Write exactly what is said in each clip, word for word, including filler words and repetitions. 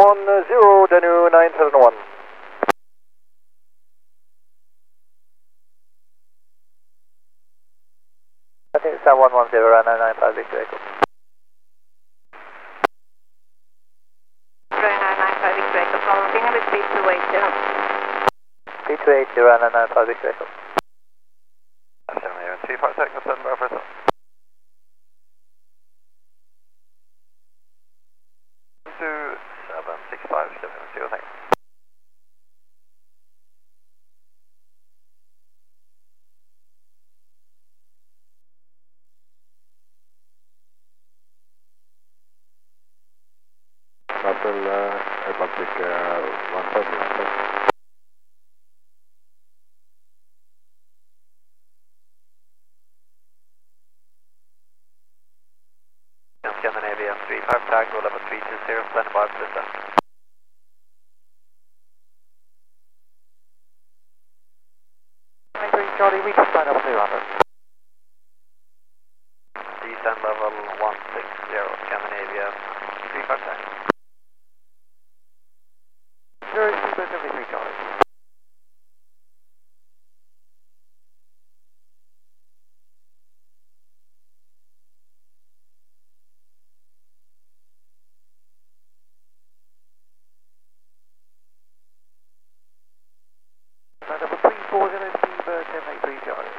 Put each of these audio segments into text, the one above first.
on uh, zero, Danu nine seven one. I think it's San one one zero, runway nine five, Victor Echo. runway nine five, Victor Echo, from Finland with speed two eight zero. Speed two eight zero, runway nine five, Victor Echo. seven here, three five seconds, stand by for some. two seven six five seven zero, thanks. Shuttle uh, Republic uh, one thirty, one thirty. Scandinavia three five tag, roll level three two zero, stand by for descent. Charlie, we just signed up two hundred. Descend level one six zero, Scandinavia three five tag. zero two seven three, Charlie. Number three four zero Steve, ten eight three, Charlie.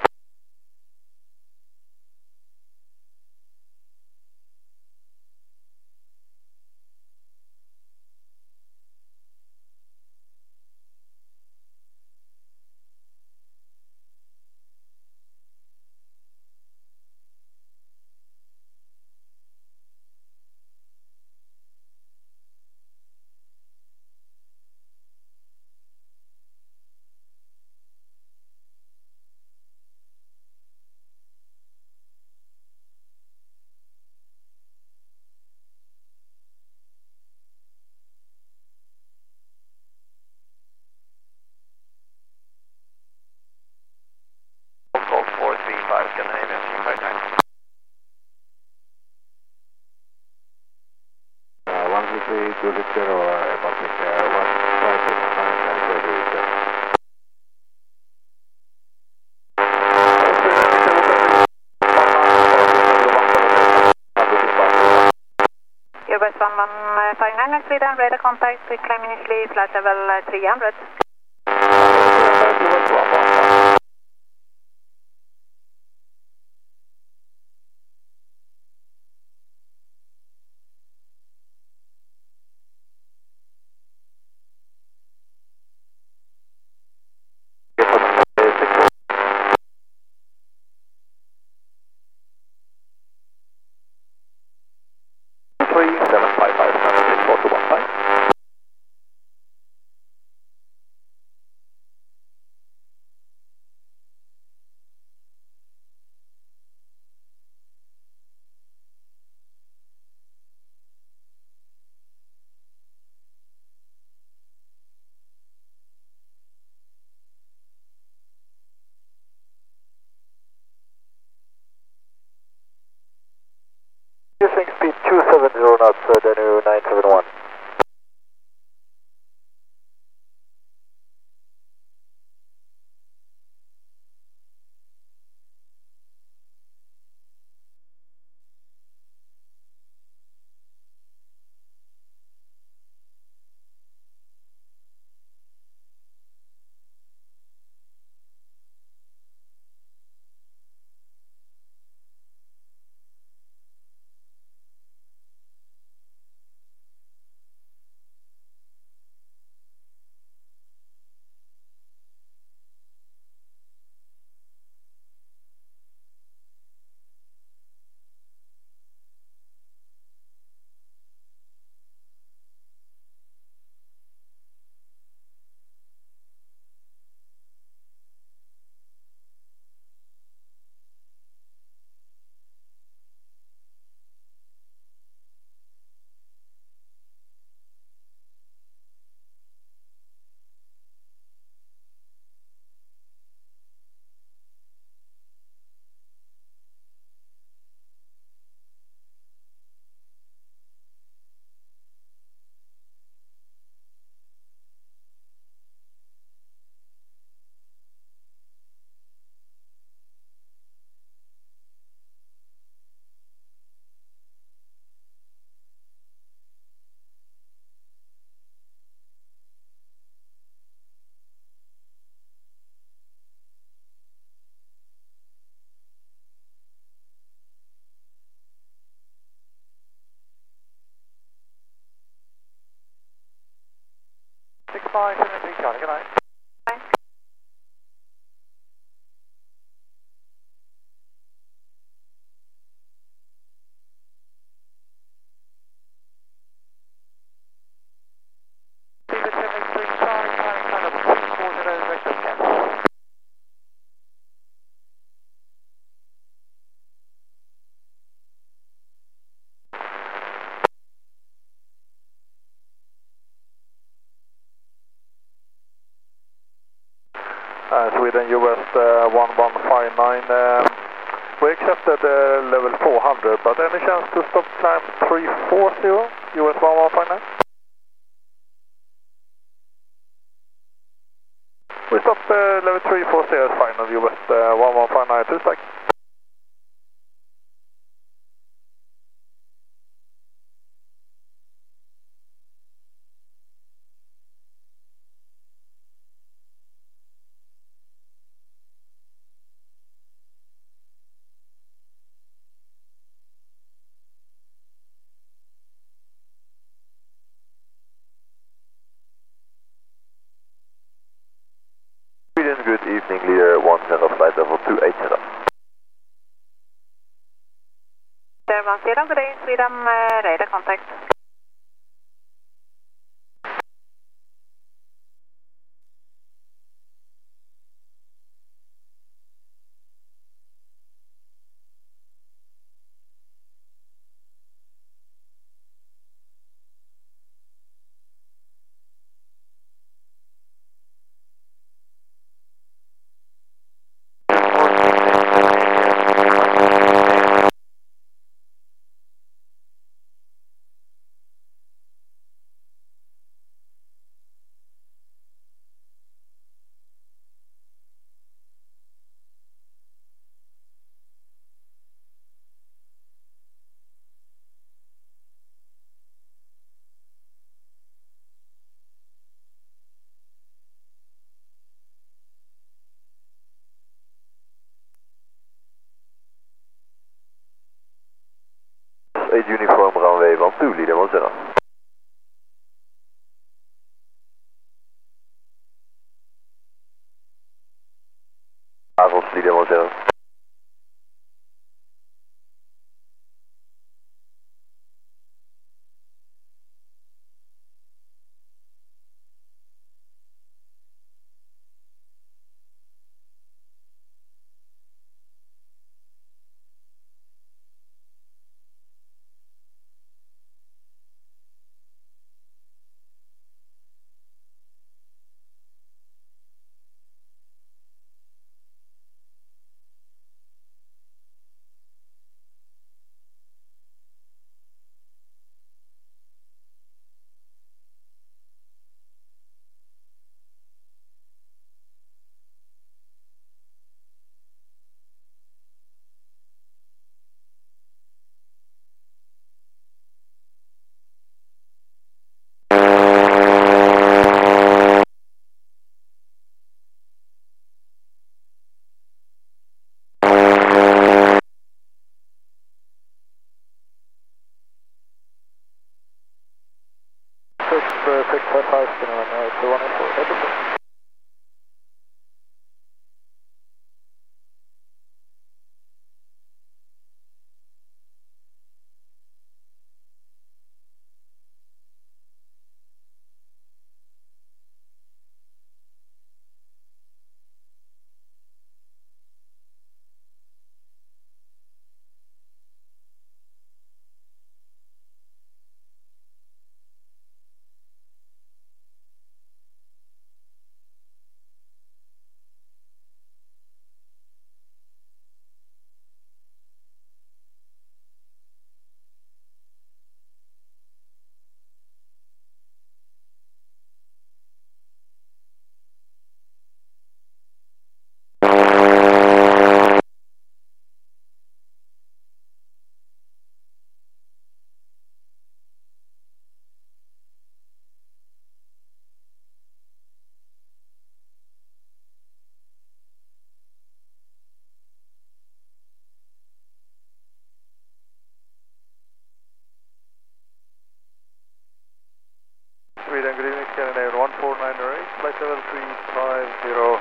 Call four three five, Scandinavia three five tag. Uh, one three three two six zero uh, Republic uh, one five six nine nine zero zero. Airbus one one five nine at Sweden, radar contact, climb initially, flight level uh, three hundred. three seven five five seven six four two one five. Using speed two seven zero knots, uh, Danu nine seven one. five seven three Charlie, good night. Bye. Zebra seven three Charlie, carrying flight level three four zero, Vector scan. Uh, Sweden U S uh, one one five nine. Um, we accepted uh, level four hundred, but any chance to stop climb three four zero, U S one one five nine? We stop uh, level three four zero, final U S uh, one one five nine, two stack. Sweden, good evening, Lear one zero, flight level two eight zero. There one zero, good day, Sweden, uh, radar contact. eight uniform runway one two, leader one zero. Argos, leader one zero.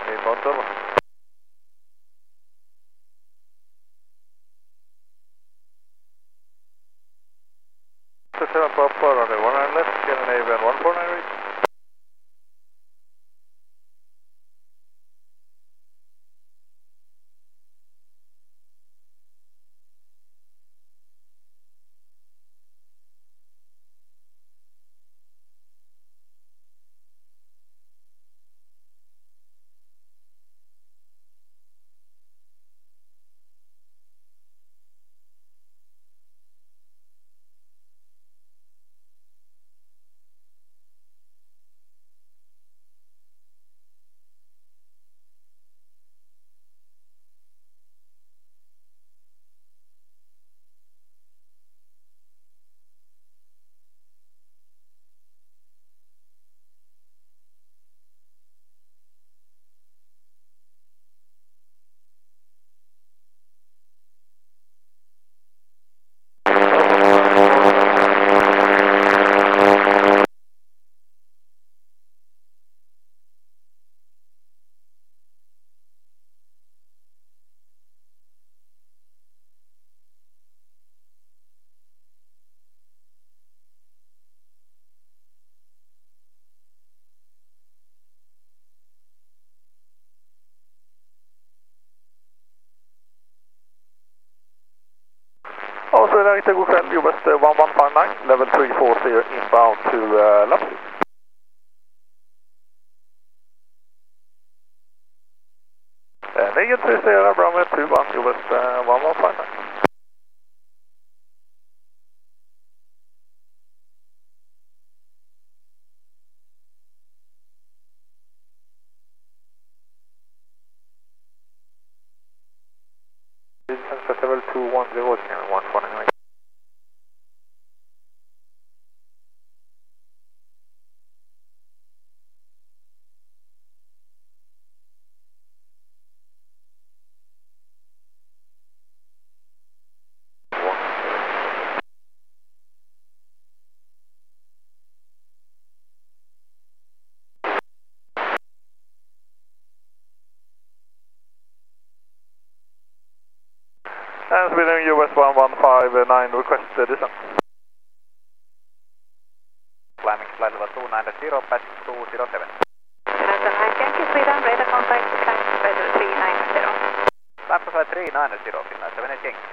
inbound double. seven Papa, runway one nine left, Scandinavian one four nine reach. Also, United god kväll, U S one one five nine, level three four zero inbound to uh, Lapsy. Uh, Negative three zero, Brahma two one, U S uh, one one five nine. Distance level two one zero, one four nine. And Sweden U S one one five nine, request uh, descent. Climbing flight level two nine zero, passing two zero seven. United Yankee Sweden, radar contact to climb flight level three nine zero. Climb to flight three nine zero, Finland seven eight Yankee.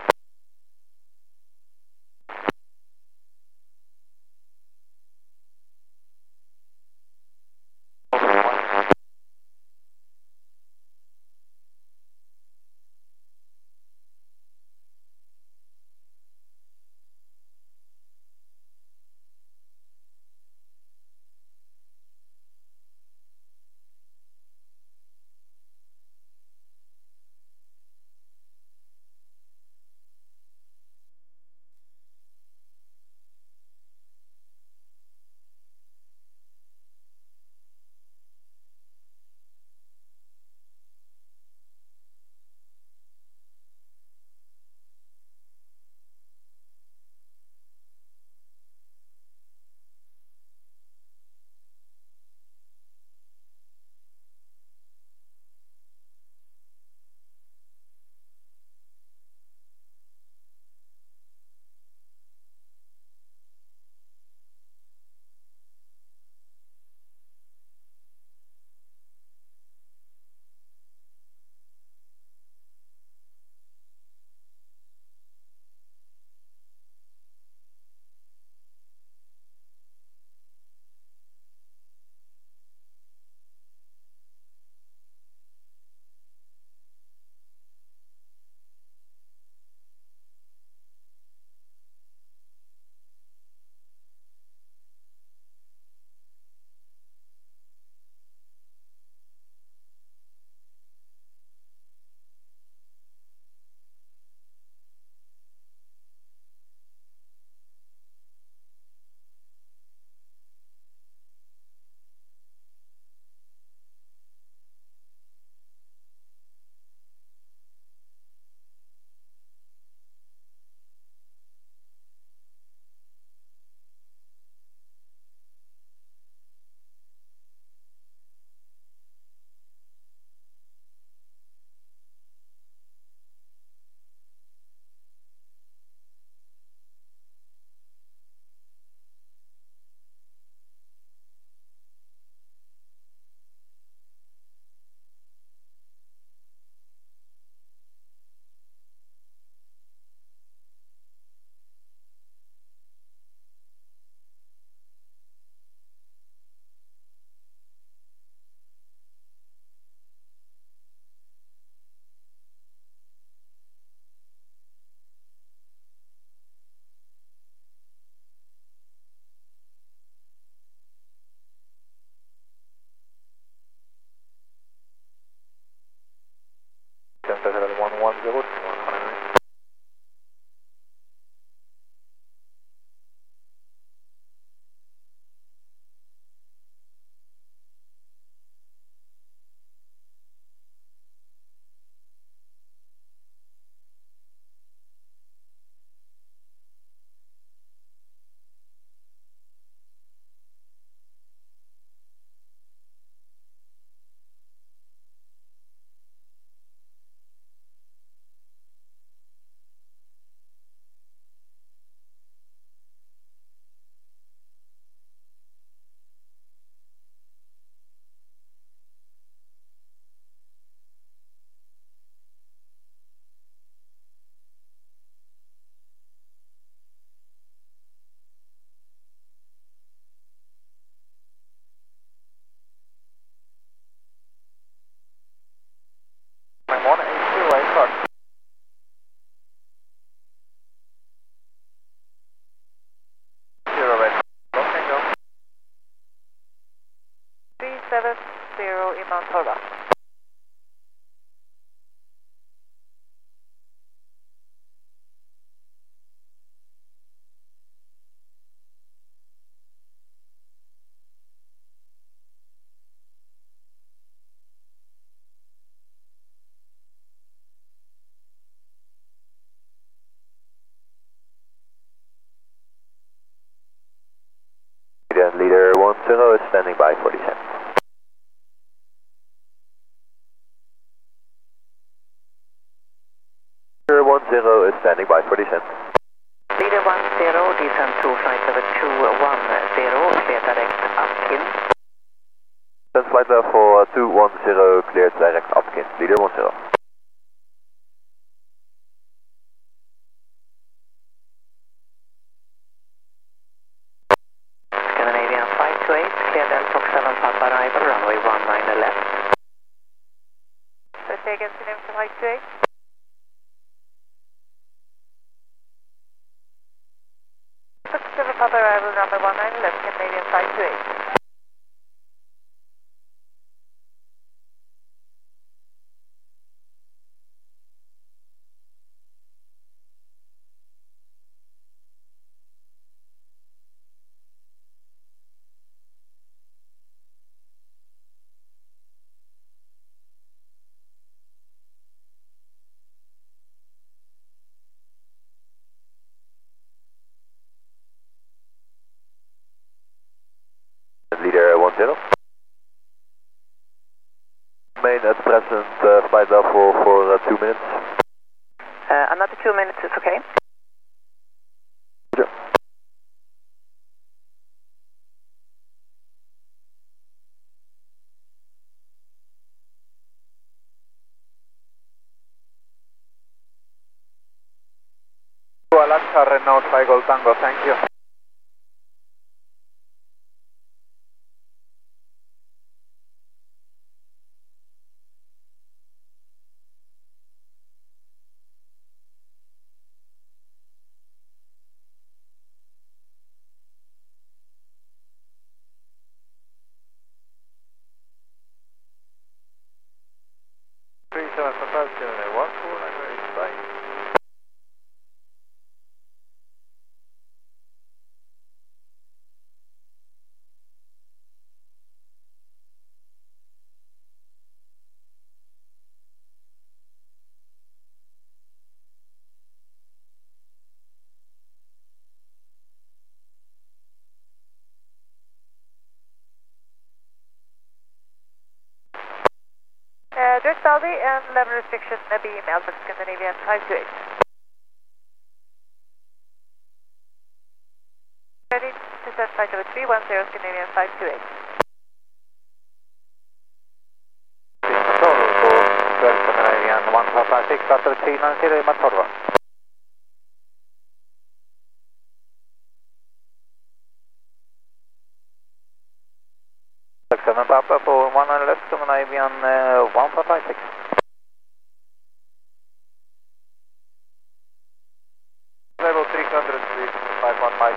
Good, one five nine. one eight two eight start. Zero eight. Okay, go. three seven zero in Mount Torva. Leader one zero is standing by for descent. Leader one zero is standing by for descent. Leader one zero, descent to flight level two one zero, clear direct Atkins. Descent flight level two one zero, cleared direct Atkins. Leader one zero. Scandinavian five two eight, clear Delta Fox seven Papa right, runway one nine left. So say again, Scandinavian five two eight. Fox seven Papa arrival, runway one nine left, Scandinavian five two eight. Leader one zero. Main at present uh, flight level for uh, two minutes. Uh, another two minutes is okay. Sure. Alaska Renault five Gold Tango, thank you. three seven Papa, one four nine eight five. Uh, direct Saudi and level restriction uh, be emailed with Scandinavian five two eight. Ready to set flight level three one zero, Scandinavian five two eight. Control to twelve Scandinavian one Papa six, flight level three nine zero in Mount Torva. seven Papa for one nine left, Scandinavian uh, one Papa six. Level three hundred, please, five one five.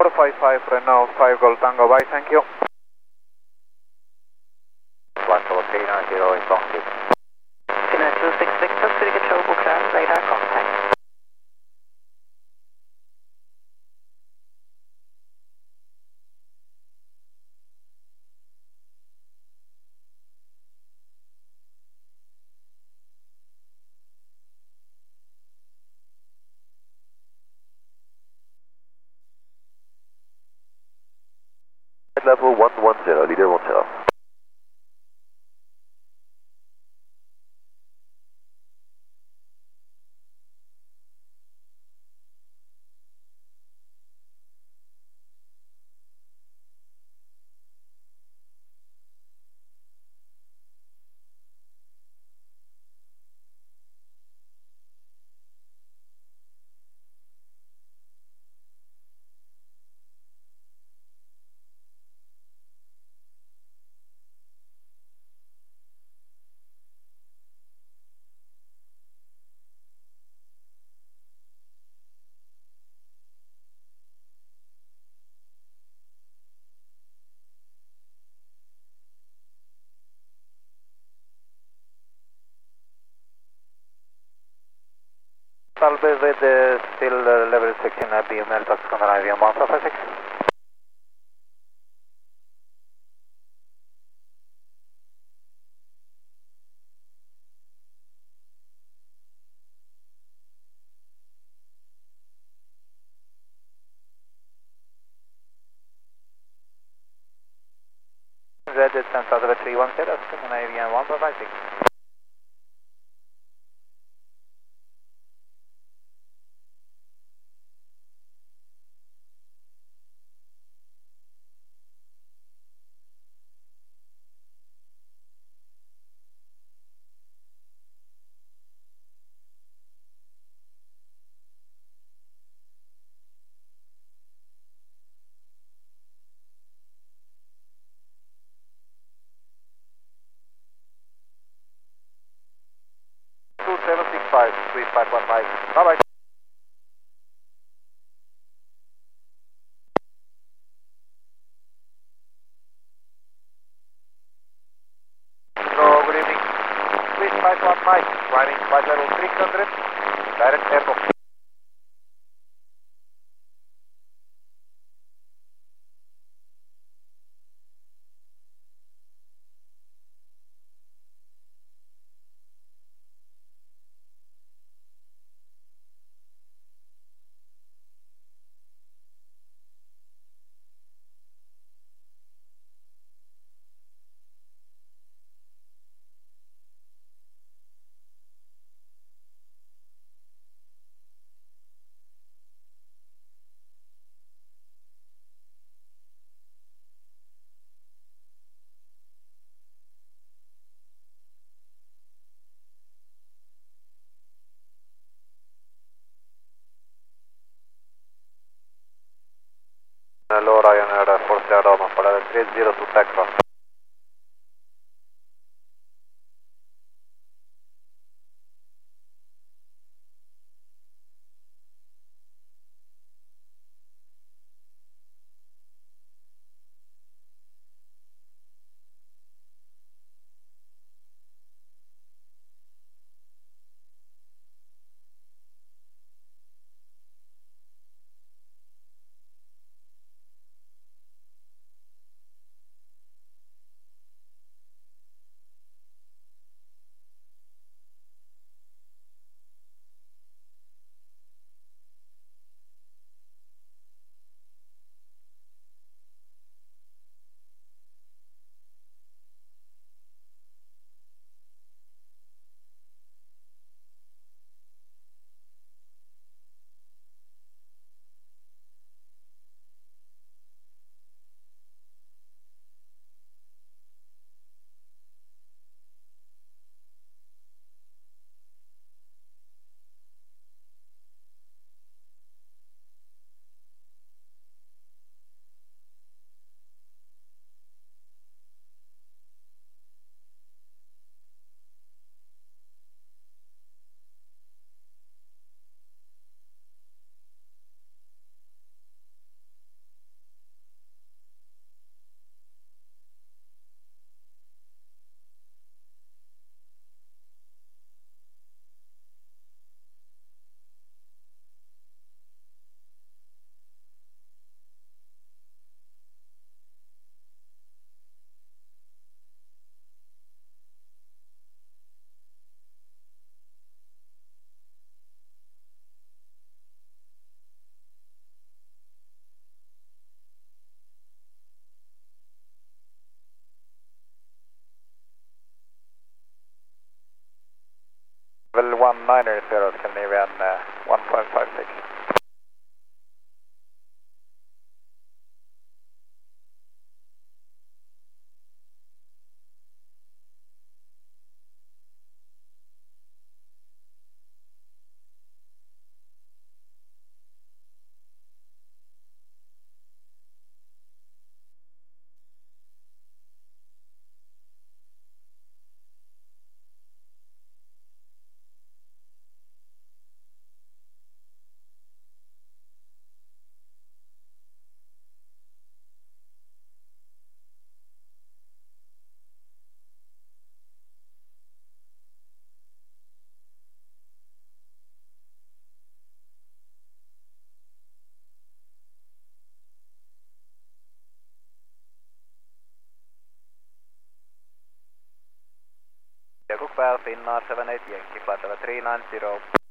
four five five, Renault five Gold Tango, bye, thank you. one four three nine zero is longitude. three nine two six Victor, Surrey Control, clear, radar contact. Level one one zero, leader one zero. I'll be with uh, still uh, level six in uh, B M L, tax on I V M one five six. Red descent out of a three one zero, on I V M one five six. two seven six five, three five one five, bye bye. Hello, good evening. three five one five, running flight level three hundred, direct airport. Hello, Ryanair uh, four zero one for level three zero to takeoff. one niner zero, Scandinavian uh, one point five six. Cook Bell, Finnair seven eight Yankee, flight level three nine zero.